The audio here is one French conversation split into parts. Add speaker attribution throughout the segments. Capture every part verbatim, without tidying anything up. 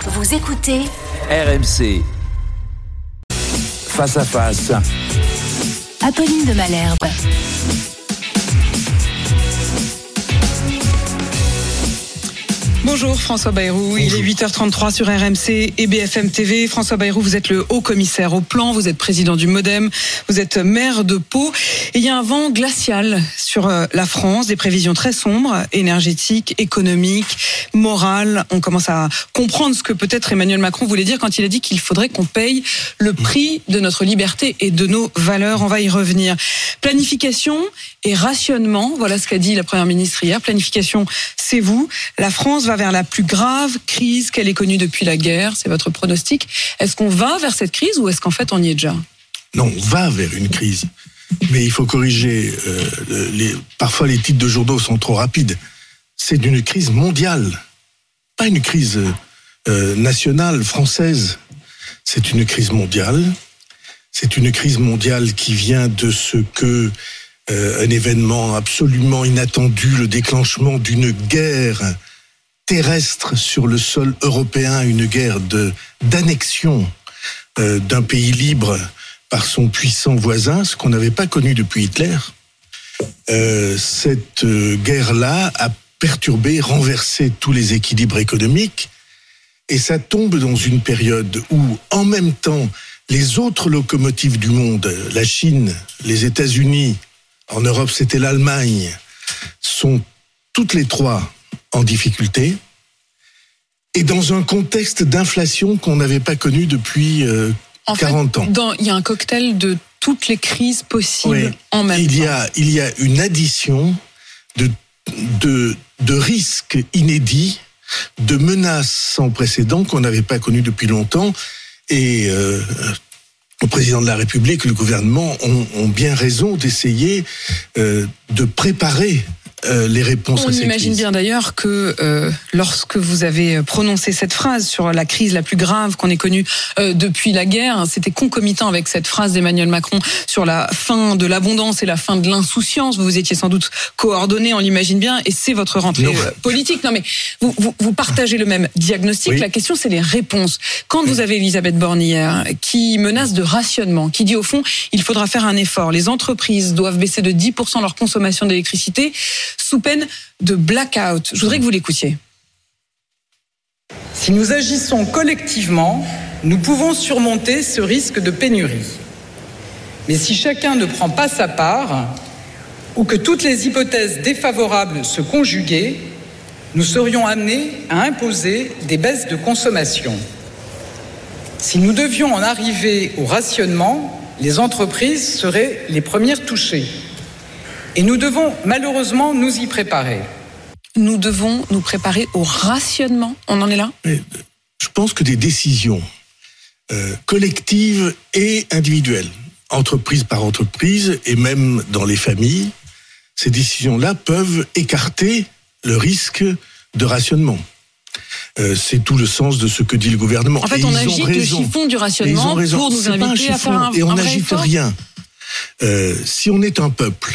Speaker 1: Vous écoutez
Speaker 2: R M C. Face à face.
Speaker 1: Apolline de Malherbe.
Speaker 3: Bonjour François Bayrou, il est huit heures trente-trois sur R M C et B F M T V. François Bayrou, vous êtes le haut commissaire au plan, vous êtes président du MoDem, vous êtes maire de Pau. Et il y a un vent glacial sur la France, des prévisions très sombres, énergétiques, économiques, morales. On commence à comprendre ce que peut-être Emmanuel Macron voulait dire quand il a dit qu'il faudrait qu'on paye le prix de notre liberté et de nos valeurs. On va y revenir. Planification et rationnement, voilà ce qu'a dit la Première ministre hier. Planification, c'est vous. La France va vers la plus grave crise qu'elle ait connue depuis la guerre, c'est votre pronostic. Est-ce qu'on va vers cette crise ou est-ce qu'en fait on y est déjà ?
Speaker 4: Non, on va vers une crise. Mais il faut corriger, euh, les, parfois les titres de journaux sont trop rapides. C'est une crise mondiale, pas une crise euh, nationale, française. C'est une crise mondiale. C'est une crise mondiale qui vient de ce que euh, un événement absolument inattendu, le déclenchement d'une guerre terrestre sur le sol européen, une guerre de, d'annexion euh, d'un pays libre par son puissant voisin, ce qu'on n'avait pas connu depuis Hitler. Euh, cette euh, guerre-là a perturbé, renversé tous les équilibres économiques, et ça tombe dans une période où, en même temps, les autres locomotives du monde, la Chine, les États-Unis, en Europe c'était l'Allemagne, sont toutes les trois en difficulté, et dans un contexte d'inflation qu'on n'avait pas connu depuis euh,
Speaker 3: en
Speaker 4: quarante
Speaker 3: fait,
Speaker 4: ans.
Speaker 3: Dans, il y a un cocktail de toutes les crises possibles
Speaker 4: oui.
Speaker 3: en même
Speaker 4: il y
Speaker 3: temps.
Speaker 4: A, il y a une addition de, de, de risques inédits, de menaces sans précédent qu'on n'avait pas connues depuis longtemps, et euh, le président de la République, le gouvernement ont, ont bien raison d'essayer euh, de préparer Euh, les réponses
Speaker 3: On
Speaker 4: à ces
Speaker 3: imagine
Speaker 4: crises.
Speaker 3: bien d'ailleurs que euh, lorsque vous avez prononcé cette phrase sur la crise la plus grave qu'on ait connue euh, depuis la guerre, c'était concomitant avec cette phrase d'Emmanuel Macron sur la fin de l'abondance et la fin de l'insouciance. Vous vous étiez sans doute coordonnés, on l'imagine bien, et c'est votre rentrée
Speaker 4: non.
Speaker 3: euh, politique. Non mais vous, vous, vous partagez le même diagnostic. Oui. La question, c'est les réponses. Quand oui. vous avez Elisabeth Borne hier, qui menace de rationnement, qui dit au fond, il faudra faire un effort. Les entreprises doivent baisser de dix pour cent leur consommation d'électricité, sous peine de blackout. Je voudrais que vous l'écoutiez.
Speaker 5: Si nous agissons collectivement, nous pouvons surmonter ce risque de pénurie. Mais si chacun ne prend pas sa part, ou que toutes les hypothèses défavorables se conjuguaient, nous serions amenés à imposer des baisses de consommation. Si nous devions en arriver au rationnement, les entreprises seraient les premières touchées. Et nous devons malheureusement nous y préparer.
Speaker 3: Nous devons nous préparer au rationnement. On en est là ?
Speaker 4: Je pense que des décisions euh, collectives et individuelles, entreprise par entreprise et même dans les familles, ces décisions-là peuvent écarter le risque de rationnement. Euh, c'est tout le sens de ce que dit le gouvernement.
Speaker 3: En fait,
Speaker 4: et
Speaker 3: on
Speaker 4: ils
Speaker 3: agite
Speaker 4: ont raison.
Speaker 3: le chiffon du rationnement pour nous
Speaker 4: c'est
Speaker 3: inviter
Speaker 4: un
Speaker 3: à faire un,
Speaker 4: et on
Speaker 3: un vrai
Speaker 4: n'agite
Speaker 3: effort.
Speaker 4: rien. Euh, si on est un peuple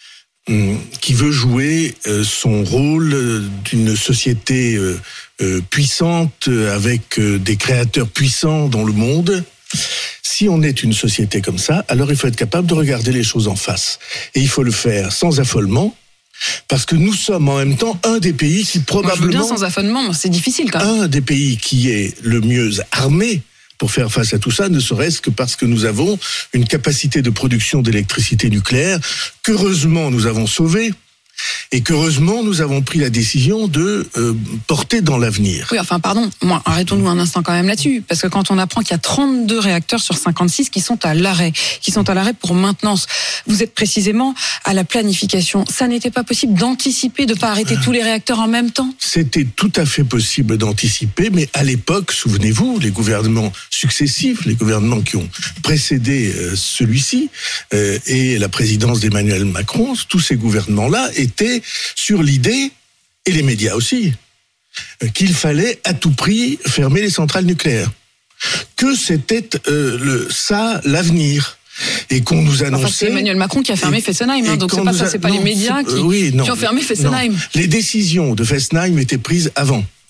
Speaker 4: qui veut jouer son rôle d'une société puissante avec des créateurs puissants dans le monde, si on est une société comme ça, alors il faut être capable de regarder les choses en face. Et il faut le faire sans affolement, parce que nous sommes en même temps un des pays qui probablement...
Speaker 3: Moi, je veux bien sans affolement, c'est difficile quand même.
Speaker 4: Un des pays qui est le mieux armé pour faire face à tout ça, ne serait-ce que parce que nous avons une capacité de production d'électricité nucléaire qu'heureusement nous avons sauvée et qu'heureusement nous avons pris la décision de euh, porter dans l'avenir.
Speaker 3: Oui, enfin pardon, moi, arrêtons-nous un instant quand même là-dessus, parce que quand on apprend qu'il y a trente-deux réacteurs sur cinquante-six qui sont à l'arrêt, qui sont à l'arrêt pour maintenance, vous êtes précisément à la planification. Ça n'était pas possible d'anticiper, de ne pas arrêter tous les réacteurs en même temps ?
Speaker 4: C'était tout à fait possible d'anticiper, mais à l'époque, souvenez-vous, les gouvernements successifs, les gouvernements qui ont précédé euh, celui-ci, euh, et la présidence d'Emmanuel Macron, tous ces gouvernements-là étaient sur l'idée, et les médias aussi, euh, qu'il fallait à tout prix fermer les centrales nucléaires. Que c'était euh, le, ça l'avenir. Et qu'on nous annonçait...
Speaker 3: Enfin, c'est Emmanuel Macron qui a fermé
Speaker 4: et,
Speaker 3: Fessenheim, hein, donc c'est pas ça, c'est pas
Speaker 4: non,
Speaker 3: les médias qui,
Speaker 4: euh, oui, non,
Speaker 3: qui ont fermé Fessenheim.
Speaker 4: Non. Les décisions de Fessenheim étaient prises avant.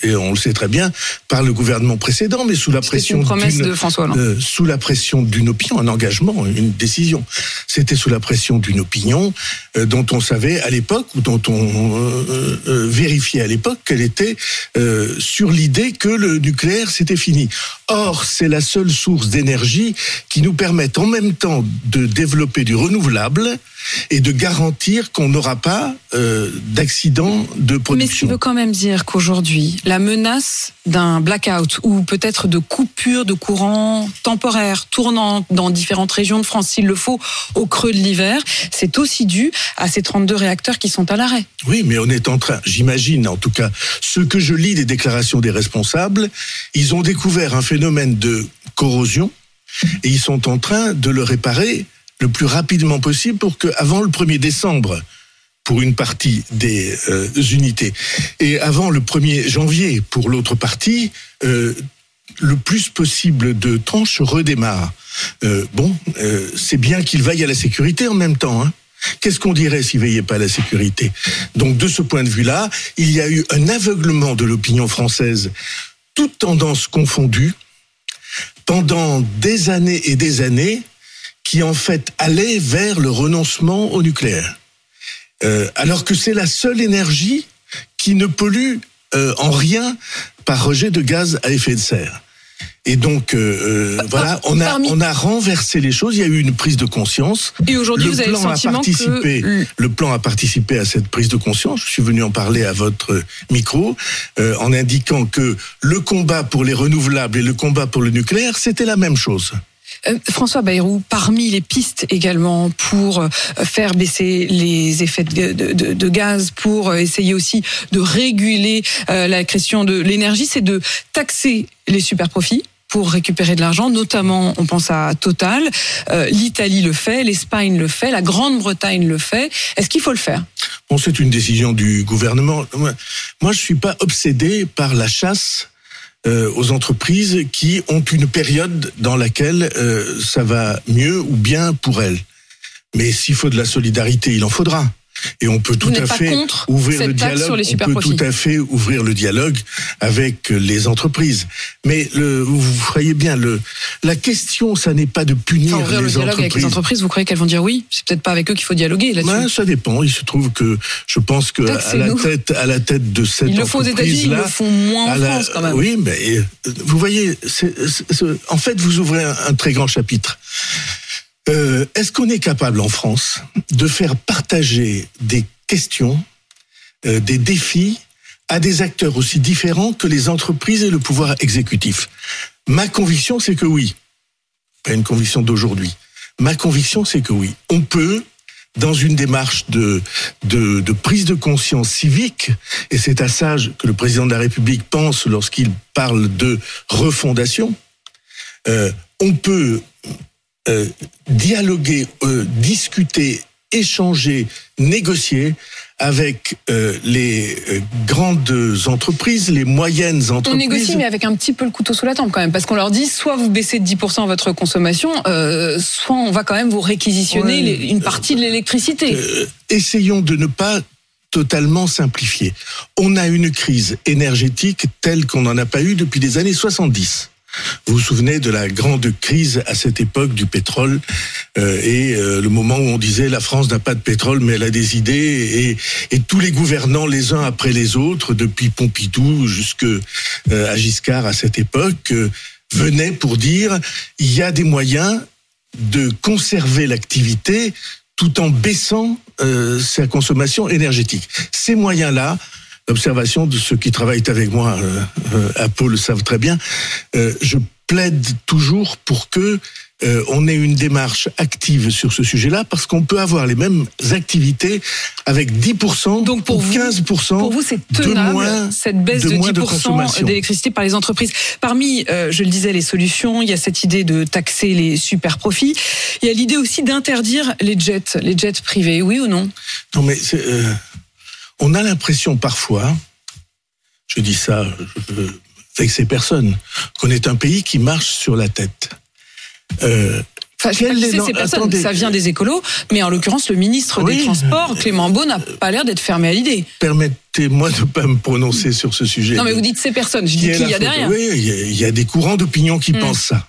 Speaker 4: et on le sait très bien, par le gouvernement précédent, mais sous la
Speaker 3: C'était
Speaker 4: pression
Speaker 3: une promesse
Speaker 4: d'une,
Speaker 3: de François Hollande.
Speaker 4: Euh, sous la pression d'une opinion, un engagement, une décision. C'était sous la pression d'une opinion euh, dont on savait à l'époque, ou dont on euh, euh, vérifiait à l'époque qu'elle était euh, sur l'idée que le nucléaire c'était fini. Or, c'est la seule source d'énergie qui nous permet en même temps de développer du renouvelable et de garantir qu'on n'aura pas euh, d'accident de production.
Speaker 3: Mais ce qui veut quand même dire qu'aujourd'hui, la menace d'un blackout ou peut-être de coupure de courant temporaire tournant dans différentes régions de France, s'il le faut, au creux de l'hiver, c'est aussi dû à ces trente-deux réacteurs qui sont à l'arrêt.
Speaker 4: Oui, mais on est en train, j'imagine en tout cas, ce que je lis des déclarations des responsables, ils ont découvert un phénomène de corrosion et ils sont en train de le réparer le plus rapidement possible pour qu'avant le premier décembre, pour une partie des euh, unités, et avant le premier janvier, pour l'autre partie, euh, le plus possible de tranches redémarre. Euh, bon, euh, c'est bien qu'il veille à la sécurité en même temps, hein. Qu'est-ce qu'on dirait s'il ne veillait pas à la sécurité ? Donc, de ce point de vue-là, il y a eu un aveuglement de l'opinion française, toutes tendances confondues, pendant des années et des années, qui en fait allait vers le renoncement au nucléaire. Euh, alors que c'est la seule énergie qui ne pollue euh, en rien par rejet de gaz à effet de serre. Et donc, euh, euh, voilà, on a, on a renversé les choses, il y a eu une prise de conscience.
Speaker 3: Et aujourd'hui,
Speaker 4: le
Speaker 3: vous avez le sentiment que...
Speaker 4: Le plan a participé à cette prise de conscience. Je suis venu en parler à votre micro, euh, en indiquant que le combat pour les renouvelables et le combat pour le nucléaire, c'était la même chose.
Speaker 3: Euh, François Bayrou, parmi les pistes également pour euh, faire baisser les effets de, de, de, de gaz, pour euh, essayer aussi de réguler euh, la question de l'énergie, c'est de taxer les super-profits pour récupérer de l'argent, notamment on pense à Total, euh, l'Italie le fait, l'Espagne le fait, la Grande-Bretagne le fait. Est-ce qu'il faut le faire ?
Speaker 4: Bon, c'est une décision du gouvernement. Moi, moi je suis pas obsédé par la chasse Euh, aux entreprises qui ont une période dans laquelle euh, ça va mieux ou bien pour elles. Mais s'il faut de la solidarité, il en faudra. Et on peut tout à fait ouvrir le dialogue. On peut tout à fait ouvrir le dialogue avec les entreprises. Mais le, vous voyez bien, le, la question, ça n'est pas de punir
Speaker 3: enfin, ouvrir
Speaker 4: les
Speaker 3: le dialogue
Speaker 4: entreprises.
Speaker 3: Avec les entreprises, vous croyez qu'elles vont dire oui ? C'est peut-être pas avec eux qu'il faut dialoguer là-dessus.
Speaker 4: Ben, ça dépend. Il se trouve que je pense que à la tête, à la tête de cette
Speaker 3: ils le font aux États-Unis, ils le font moins en
Speaker 4: la,
Speaker 3: France quand même.
Speaker 4: Oui, mais vous voyez, c'est, c'est, en fait, vous ouvrez un, un très grand chapitre. Euh, est-ce qu'on est capable en France de faire partager des questions, euh, des défis à des acteurs aussi différents que les entreprises et le pouvoir exécutif ? Ma conviction, c'est que oui. Pas une conviction d'aujourd'hui. Ma conviction, c'est que oui. On peut, dans une démarche de, de, de prise de conscience civique, et c'est à ça que le président de la République pense lorsqu'il parle de refondation, euh, on peut Euh, dialoguer, euh, discuter, échanger, négocier avec euh, les euh, grandes entreprises, les moyennes entreprises.
Speaker 3: On négocie, mais avec un petit peu le couteau sous la tempe quand même, parce qu'on leur dit soit vous baissez de dix pour cent votre consommation, euh, soit on va quand même vous réquisitionner ouais, les, une partie de l'électricité.
Speaker 4: Euh, essayons de ne pas totalement simplifier. On a une crise énergétique telle qu'on n'en a pas eu depuis les années soixante-dix. Vous vous souvenez de la grande crise à cette époque du pétrole euh, et euh, le moment où on disait la France n'a pas de pétrole mais elle a des idées et, et tous les gouvernants les uns après les autres depuis Pompidou jusqu'à euh, Giscard à cette époque euh, venaient pour dire il y a des moyens de conserver l'activité tout en baissant euh, sa consommation énergétique. Ces moyens-là, l'observation de ceux qui travaillent avec moi euh, euh, à Pau le savent très bien, euh, je plaide toujours pour que euh, on ait une démarche active sur ce sujet-là, parce qu'on peut avoir les mêmes activités avec dix pour cent
Speaker 3: donc pour
Speaker 4: ou
Speaker 3: vous,
Speaker 4: quinze pour cent
Speaker 3: pour vous, c'est tenable,
Speaker 4: de moins,
Speaker 3: cette baisse de,
Speaker 4: de
Speaker 3: dix pour cent
Speaker 4: de
Speaker 3: d'électricité par les entreprises. Parmi, euh, je le disais, les solutions, il y a cette idée de taxer les super profits. Il y a l'idée aussi d'interdire les jets, les jets privés, oui ou non ?
Speaker 4: Non, mais c'est... Euh... On a l'impression parfois, je dis ça je, avec ces personnes, qu'on est un pays qui marche sur la tête. Euh,
Speaker 3: Enfin, je sais pas qui c'est ces personnes, Attendez. Ça vient des écolos, mais en l'occurrence, le ministre oui. des Transports, Clément Beaune, n'a pas l'air d'être fermé à l'idée.
Speaker 4: Permettez-moi de ne pas me prononcer sur ce sujet.
Speaker 3: Non, mais vous dites ces personnes, je dis qui il y a derrière.
Speaker 4: Oui, il y a, il y a des courants d'opinion qui mmh. pensent ça.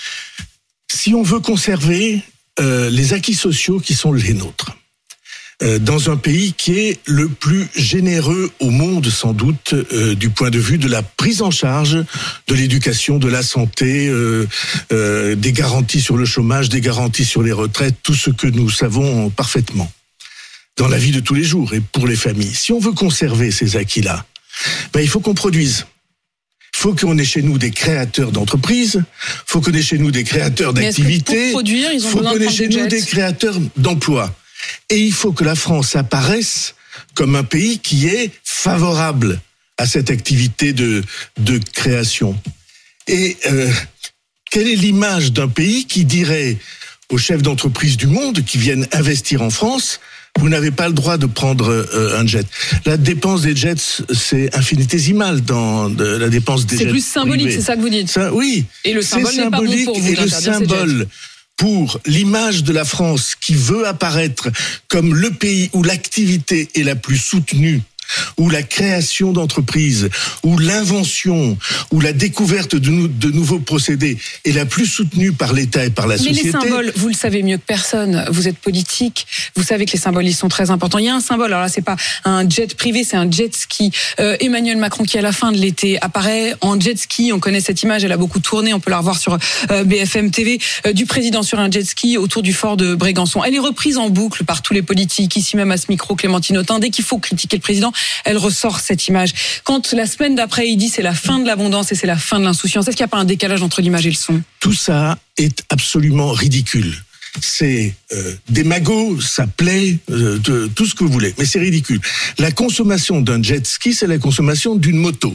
Speaker 4: Si on veut conserver euh, les acquis sociaux qui sont les nôtres, euh, dans un pays qui est le plus généreux au monde, sans doute, euh, du point de vue de la prise en charge de l'éducation, de la santé, euh, euh, des garanties sur le chômage, des garanties sur les retraites, tout ce que nous savons parfaitement dans la vie de tous les jours et pour les familles. Si on veut conserver ces acquis-là, ben, il faut qu'on produise. Il faut qu'on ait chez nous des créateurs d'entreprises, il faut qu'on ait chez nous des créateurs d'activités, il faut qu'on ait chez nous des créateurs d'emplois. Et il faut que la France apparaisse comme un pays qui est favorable à cette activité de, de création. Et euh, quelle est l'image d'un pays qui dirait aux chefs d'entreprise du monde qui viennent investir en France: vous n'avez pas le droit de prendre euh, un jet. La dépense des jets, c'est infinitésimal dans de, la dépense des
Speaker 3: c'est
Speaker 4: jets.
Speaker 3: C'est plus symbolique,
Speaker 4: privés.
Speaker 3: C'est ça que vous dites.
Speaker 4: Ça, oui.
Speaker 3: Et le symbole n'est pas bon pour vous.
Speaker 4: Et le symbole pour l'image de la France qui veut apparaître comme le pays où l'activité est la plus soutenue, où la création d'entreprises, où l'invention, où la découverte de, nou- de nouveaux procédés est la plus soutenue par l'État et par la société.
Speaker 3: Mais les symboles, vous le savez mieux que personne, vous êtes politique, vous savez que les symboles, ils sont très importants. Il y a un symbole, alors là, c'est pas un jet privé, c'est un jet ski. Euh, Emmanuel Macron, qui à la fin de l'été apparaît en jet ski, on connaît cette image, elle a beaucoup tourné, on peut la revoir sur euh, B F M T V, euh, du président sur un jet ski autour du fort de Brégançon. Elle est reprise en boucle par tous les politiques, ici même à ce micro, Clémentine Autain. Dès qu'il faut critiquer le président, elle ressort cette image. Quand la semaine d'après, il dit c'est la fin de l'abondance et c'est la fin de l'insouciance, est-ce qu'il n'y a pas un décalage entre l'image et le son ?
Speaker 4: Tout ça est absolument ridicule. C'est euh, des magots, ça plaît, euh, de, tout ce que vous voulez, mais c'est ridicule. La consommation d'un jet ski, c'est la consommation d'une moto.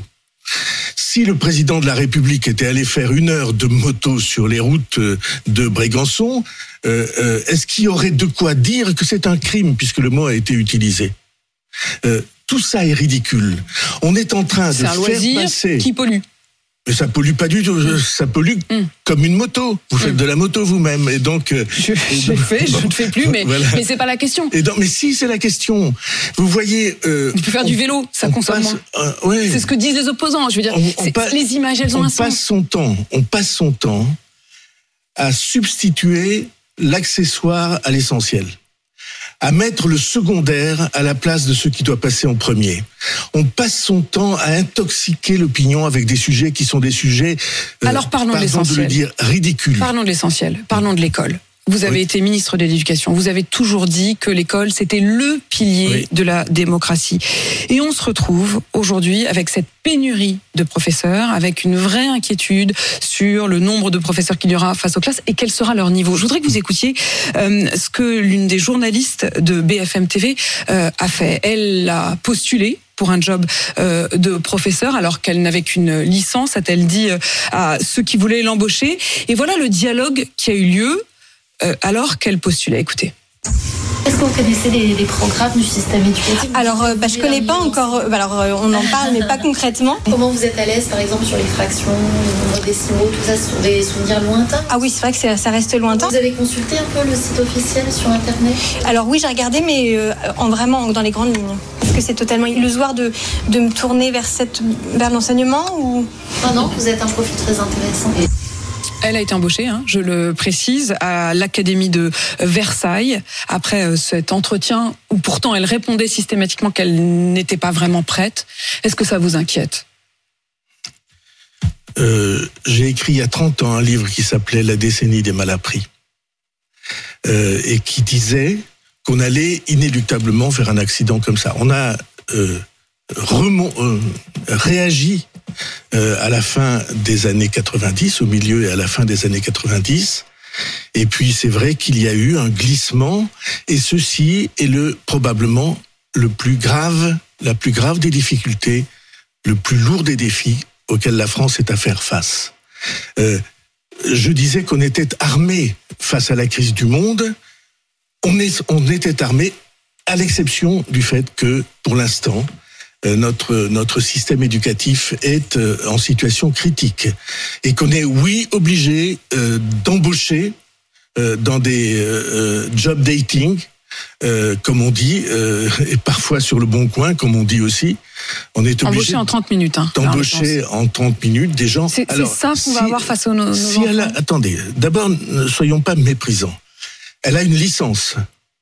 Speaker 4: Si le président de la République était allé faire une heure de moto sur les routes de Brégançon, euh, euh, est-ce qu'il y aurait de quoi dire que c'est un crime, puisque le mot a été utilisé ? Euh, tout ça est ridicule. On est en train
Speaker 3: c'est
Speaker 4: de
Speaker 3: un
Speaker 4: faire
Speaker 3: loisir
Speaker 4: passer...
Speaker 3: qui pollue.
Speaker 4: Mais ça pollue pas du tout, ça pollue mm. comme une moto. Vous faites mm. de la moto vous-même, et donc...
Speaker 3: Je, je fais, je ne fais plus, mais, voilà. mais c'est pas la question.
Speaker 4: Et donc, mais si, c'est la question. Vous voyez... Euh,
Speaker 3: tu peux faire on, du vélo, ça consomme passe, moins. Euh, ouais. C'est ce que disent les opposants, je veux dire. On, on passe, les images, elles ont
Speaker 4: on
Speaker 3: un
Speaker 4: passe
Speaker 3: sens.
Speaker 4: Son temps, on passe son temps à substituer l'accessoire à l'essentiel, à mettre le secondaire à la place de ce qui doit passer en premier. On passe son temps à intoxiquer l'opinion avec des sujets qui sont des sujets,
Speaker 3: euh, alors parlons de l'essentiel.
Speaker 4: de le dire, ridicules.
Speaker 3: Parlons de l'essentiel, parlons de l'école. Vous avez oui. été ministre de l'Éducation. Vous avez toujours dit que l'école, c'était le pilier oui. de la démocratie. Et on se retrouve aujourd'hui avec cette pénurie de professeurs, avec une vraie inquiétude sur le nombre de professeurs qu'il y aura face aux classes et quel sera leur niveau. Je voudrais que vous écoutiez euh, ce que l'une des journalistes de B F M T V euh, a fait. Elle a postulé pour un job euh, de professeur alors qu'elle n'avait qu'une licence, a-t-elle dit euh, à ceux qui voulaient l'embaucher. Et voilà le dialogue qui a eu lieu euh, alors qu'elle postulait. Écoutez.
Speaker 2: Est-ce que vous connaissez les, les programmes du système éducatif ?
Speaker 6: Alors, euh, bah, je ne connais pas encore. Euh, alors, euh, on en parle, mais pas concrètement.
Speaker 2: Comment vous êtes à l'aise, par exemple, sur les fractions, le nombre décimaux, tout ça, ce sont des souvenirs lointains ?
Speaker 6: Ah oui, c'est vrai que ça, ça reste lointain.
Speaker 2: Vous avez consulté un peu le site officiel sur Internet ?
Speaker 6: Alors oui, j'ai regardé, mais euh, en vraiment dans les grandes lignes. Est-ce que c'est totalement illusoire de, de me tourner vers, cette, vers l'enseignement ou...
Speaker 2: Non, non, vous êtes un profil très intéressant. Et...
Speaker 3: Elle a été embauchée, hein, je le précise, à l'Académie de Versailles, après cet entretien où pourtant elle répondait systématiquement qu'elle n'était pas vraiment prête. Est-ce que ça vous inquiète ?
Speaker 4: euh, J'ai écrit il y a trente ans un livre qui s'appelait « La décennie des malappris euh, » et qui disait qu'on allait inéluctablement vers un accident comme ça. On a euh, remont, euh, réagi Euh, à la fin des années quatre-vingt-dix, au milieu et à la fin des années quatre-vingt-dix. Et puis c'est vrai qu'il y a eu un glissement, et ceci est le probablement le plus grave, la plus grave des difficultés, le plus lourd des défis auxquels la France est à faire face. Euh, je disais qu'on était armé face à la crise du monde. On, est, on était armé à l'exception du fait que, pour l'instant, Notre, notre système éducatif est en situation critique et qu'on est, oui, obligé euh, d'embaucher euh, dans des euh, job dating, euh, comme on dit, euh, et parfois sur le bon coin, comme on dit aussi. On est obligé
Speaker 3: embaucher en trente minutes. Hein,
Speaker 4: d'embaucher en trente minutes des gens.
Speaker 3: C'est, c'est ça qu'on
Speaker 4: si,
Speaker 3: va avoir face aux nos, nos
Speaker 4: si
Speaker 3: enfants.
Speaker 4: elle a, attendez, d'abord, ne soyons pas méprisants. Elle a une licence.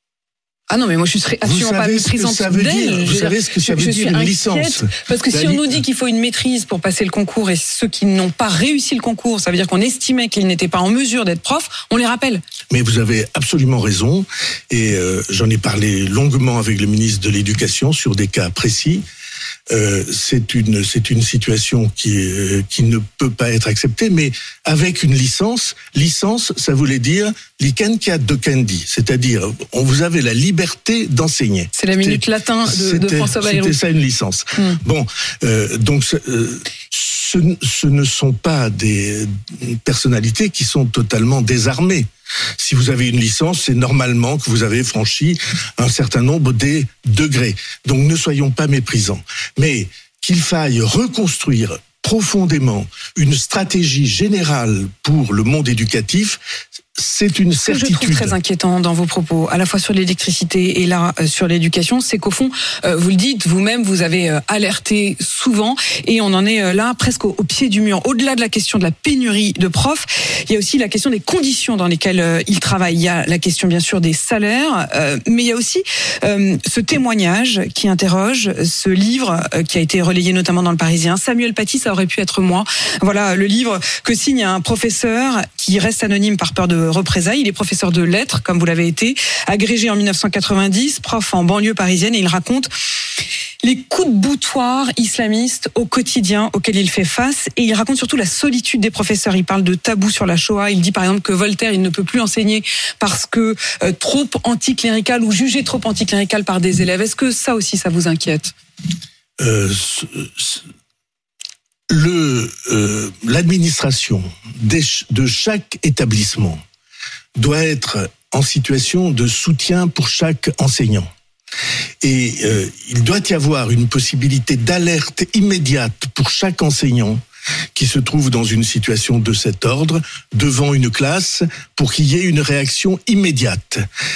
Speaker 3: Ah non, mais moi je serais absolument pas méprisante d'elle.
Speaker 4: Vous savez ce que ça veut dire, une licence?
Speaker 3: Parce que si on nous dit qu'il faut une maîtrise pour passer le concours et ceux qui n'ont pas réussi le concours, ça veut dire qu'on estimait qu'ils n'étaient pas en mesure d'être profs, on les rappelle.
Speaker 4: Mais vous avez absolument raison et euh, j'en ai parlé longuement avec le ministre de l'Éducation sur des cas précis. Euh, c'est une c'est une situation qui euh, qui ne peut pas être acceptée, mais avec une licence, licence, ça voulait dire licentia docendi, c'est-à-dire on vous avez la liberté d'enseigner.
Speaker 3: C'est la minute latin de, de François Bayrou.
Speaker 4: C'était ça une licence. Hmm. Bon, euh, donc euh, ce, ce ne sont pas des personnalités qui sont totalement désarmées. Si vous avez une licence, c'est normalement que vous avez franchi un certain nombre des degrés. Donc ne soyons pas méprisants. Mais qu'il faille reconstruire profondément une stratégie générale pour le monde éducatif, c'est une certitude.
Speaker 3: Ce que je trouve très inquiétant dans vos propos, à la fois sur l'électricité et là euh, sur l'éducation, c'est qu'au fond, euh, vous le dites vous-même, vous avez euh, alerté souvent et on en est euh, là presque au, au pied du mur. Au-delà de la question de la pénurie de profs, il y a aussi la question des conditions dans lesquelles euh, ils travaillent. Il y a la question bien sûr des salaires, euh, mais il y a aussi euh, ce témoignage qui interroge, ce livre euh, qui a été relayé notamment dans le Parisien. Samuel Paty, ça aurait pu être moi. Voilà le livre que signe un professeur qui reste anonyme par peur de représailles. Il est professeur de lettres, comme vous l'avez été, agrégé en dix-neuf cent quatre-vingt-dix, prof en banlieue parisienne, et il raconte les coups de boutoir islamistes au quotidien auxquels il fait face, et il raconte surtout la solitude des professeurs. Il parle de tabou sur la Shoah. Il dit par exemple que Voltaire, il ne peut plus enseigner parce que euh, trop anticlérical ou jugé trop anticlérical par des élèves. Est-ce que ça aussi, ça vous inquiète ?
Speaker 4: euh, c- c- le, euh, L'administration des, de chaque établissement doit être en situation de soutien pour chaque enseignant. Et euh, il doit y avoir une possibilité d'alerte immédiate pour chaque enseignant qui se trouve dans une situation de cet ordre, devant une classe, pour qu'il y ait une réaction immédiate.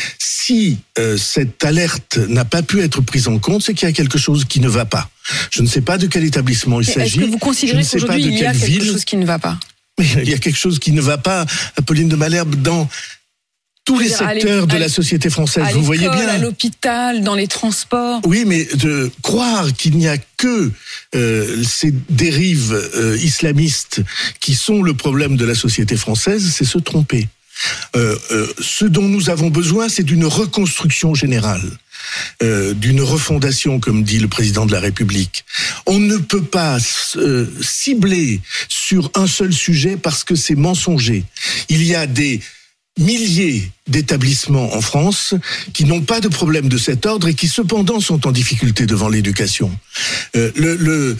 Speaker 4: Si euh, cette alerte n'a pas pu être prise en compte, c'est qu'il y a quelque chose qui ne va pas. Je ne sais pas de quel établissement il
Speaker 3: Mais
Speaker 4: s'agit.
Speaker 3: Est-ce que vous considérez qu'aujourd'hui, il y a quelque
Speaker 4: ville.
Speaker 3: chose qui ne va pas ?
Speaker 4: Mais il y a quelque chose qui ne va pas, Apolline de Malherbe, dans tous les secteurs de la société française, vous voyez bien.
Speaker 3: À l'hôpital, dans les transports.
Speaker 4: Oui, mais de croire qu'il n'y a que euh, ces dérives euh, islamistes qui sont le problème de la société française, c'est se tromper. Euh, euh, ce dont nous avons besoin, c'est d'une reconstruction générale, euh, d'une refondation, comme dit le président de la République. On ne peut pas euh, cibler sur un seul sujet parce que c'est mensonger. Il y a des milliers d'établissements en France qui n'ont pas de problème de cet ordre et qui cependant sont en difficulté devant l'éducation. Euh, le, le,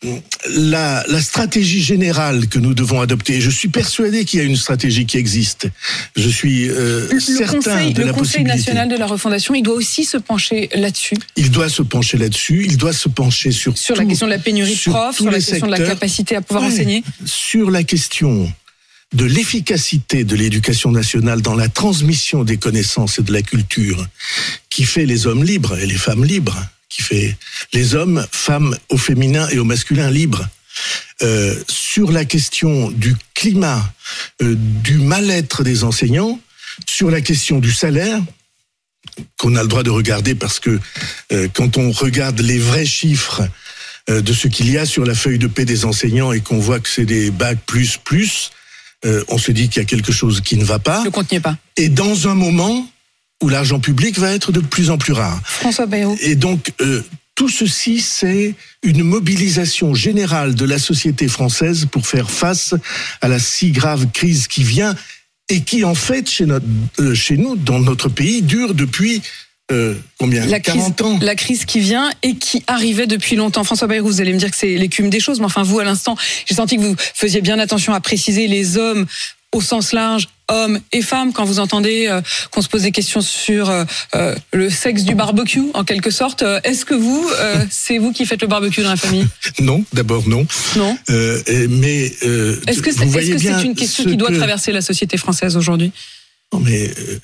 Speaker 4: la, la stratégie générale que nous devons adopter, je suis persuadé qu'il y a une stratégie qui existe. Je suis euh,
Speaker 3: le
Speaker 4: certain
Speaker 3: conseil,
Speaker 4: de la possibilité.
Speaker 3: Le Conseil national de la refondation, il doit aussi se pencher là-dessus.
Speaker 4: Il doit se pencher là-dessus. Il doit se pencher sur
Speaker 3: sur
Speaker 4: tout,
Speaker 3: la question de la pénurie de profs, sur la question
Speaker 4: secteurs.
Speaker 3: de la capacité à pouvoir
Speaker 4: ouais,
Speaker 3: enseigner.
Speaker 4: Sur la question de l'efficacité de l'éducation nationale dans la transmission des connaissances et de la culture, qui fait les hommes libres et les femmes libres, qui fait les hommes, femmes au féminin et au masculin libres. Euh, sur la question du climat, euh, du mal-être des enseignants, sur la question du salaire, qu'on a le droit de regarder parce que euh, quand on regarde les vrais chiffres euh, de ce qu'il y a sur la feuille de paie des enseignants et qu'on voit que c'est des bacs plus plus, Euh, on se dit qu'il y a quelque chose qui ne va pas.
Speaker 3: Le compte n'y est pas.
Speaker 4: Et dans un moment où l'argent public va être de plus en plus rare.
Speaker 3: François Bayrou.
Speaker 4: Et donc, euh, tout ceci, c'est une mobilisation générale de la société française pour faire face à la si grave crise qui vient et qui, en fait, chez, notre, euh, chez nous, dans notre pays, dure depuis... Euh, combien
Speaker 3: la crise,
Speaker 4: quarante ans.
Speaker 3: La crise qui vient et qui arrivait depuis longtemps. François Bayrou, vous allez me dire que c'est l'écume des choses, mais enfin vous, à l'instant, j'ai senti que vous faisiez bien attention à préciser les hommes au sens large, hommes et femmes, quand vous entendez euh, qu'on se pose des questions sur euh, euh, le sexe du barbecue, en quelque sorte. Est-ce que vous, euh, c'est vous qui faites le barbecue dans la famille ?
Speaker 4: Non, d'abord non.
Speaker 3: Non.
Speaker 4: Euh, mais euh,
Speaker 3: est-ce que c'est, est-ce que c'est une question qui doit
Speaker 4: que...
Speaker 3: traverser la société française aujourd'hui ?
Speaker 4: Non, mais euh,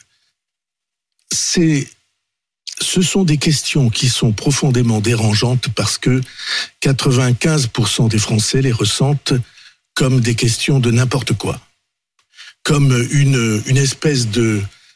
Speaker 4: c'est, ce sont des questions qui sont profondément dérangeantes parce que quatre-vingt-quinze pour cent des Français les ressentent comme des questions de n'importe quoi, comme une, une espèce de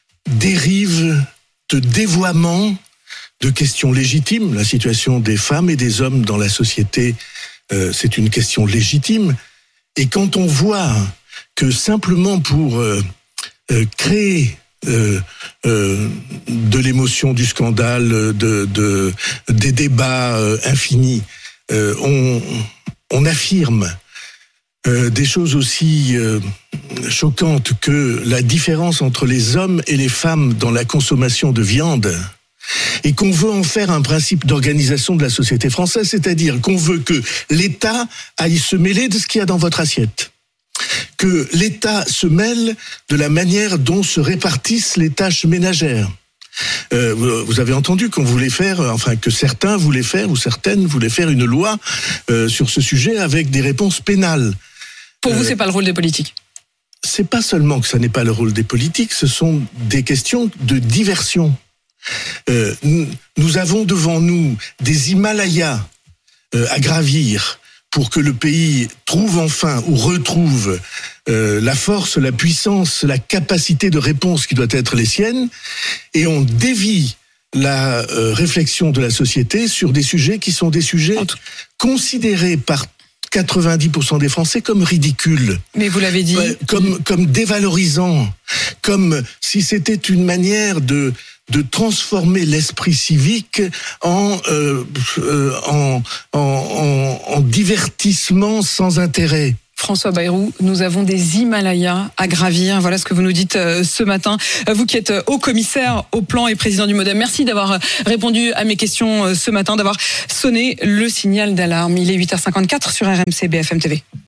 Speaker 4: dérive, de dévoiement de questions légitimes. La situation des femmes et des hommes dans la société, euh, c'est une question légitime. Et quand on voit que simplement pour euh, euh, créer euh, euh, de l'émotion, du scandale, de, de, des débats euh, infinis, euh, on, on affirme euh, des choses aussi euh, choquantes que la différence entre les hommes et les femmes dans la consommation de viande, et qu'on veut en faire un principe d'organisation de la société française, c'est-à-dire qu'on veut que l'État aille se mêler de ce qu'il y a dans votre assiette, que l'État se mêle de la manière dont se répartissent les tâches ménagères. Euh, vous avez entendu qu'on voulait faire, enfin que certains voulaient faire, ou certaines voulaient faire une loi euh, sur ce sujet avec des réponses pénales.
Speaker 3: Pour vous,
Speaker 4: euh,
Speaker 3: c'est pas le rôle des politiques?
Speaker 4: C'est pas seulement que ça n'est pas le rôle des politiques, ce sont des questions de diversion. Euh, nous, nous avons devant nous des Himalayas euh, à gravir pour que le pays trouve enfin ou retrouve euh, la force, la puissance, la capacité de réponse qui doit être les siennes, et on dévie la euh, réflexion de la société sur des sujets qui sont des sujets considérés par quatre-vingt-dix pour cent des Français comme ridicules.
Speaker 3: Mais vous l'avez dit.
Speaker 4: Comme, comme dévalorisants, comme si c'était une manière de de transformer l'esprit civique en, euh, euh, en, en, en, en divertissement sans intérêt.
Speaker 3: François Bayrou, nous avons des Himalayas à gravir. Voilà ce que vous nous dites euh, ce matin. Euh, vous qui êtes euh, haut commissaire au plan et président du MoDem, merci d'avoir euh, répondu à mes questions euh, ce matin, d'avoir sonné le signal d'alarme. Il est huit heures cinquante-quatre sur R M C B F M T V.